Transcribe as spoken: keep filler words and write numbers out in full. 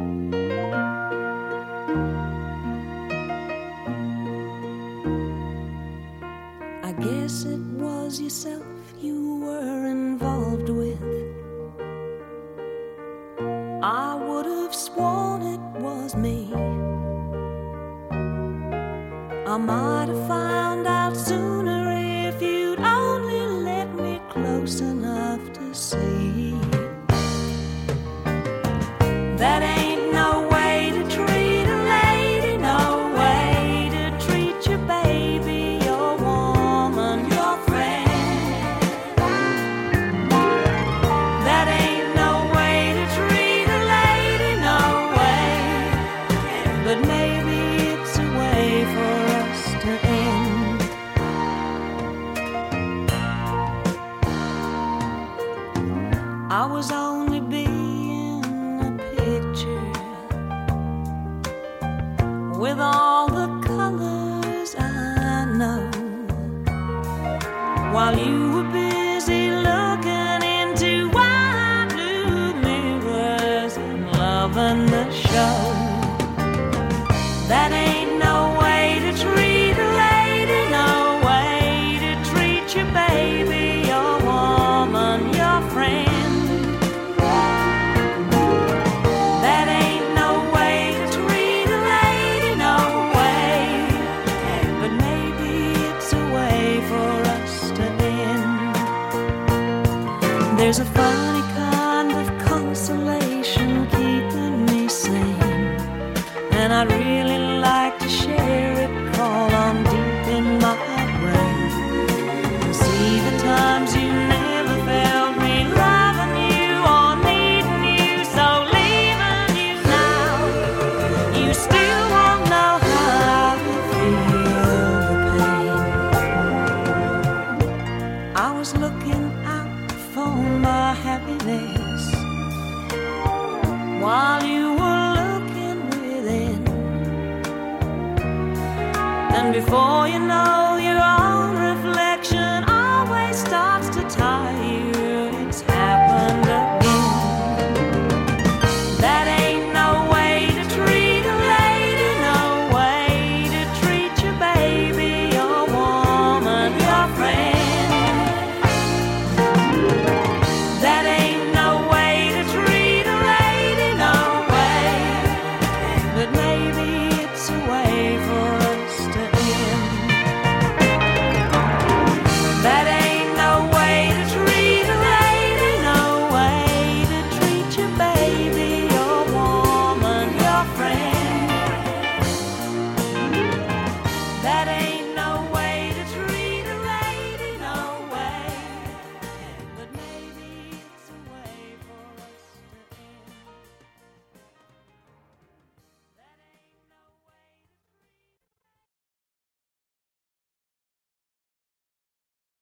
I guess it was yourself you were involved with. I would have sworn it was me. I might have found out sooner if you'd only let me close enough to see. That ain't no way to treat a lady, no way to treat your baby, your woman, your friend. That ain't no way to treat a lady, no way. But maybe it's a way for us to end. I was only being a picture with all the colors I know, while you were busy looking into wide blue mirrors and loving the show. That ain't no way to treat a lady, no way to treat your baby, your woman, your friend. That ain't no way to treat a lady, no way. But maybe it's a way for us to end. There's a funny kind of consolation keeping me sane, and I'd really like to share it, crawl on deep in my brain. See the times you never felt me loving you or needing you, so leaving you now, you still won't know how to feel the pain. I was looking out for my happiness while you were looking within. And before you know, your own reflection always starts to talk.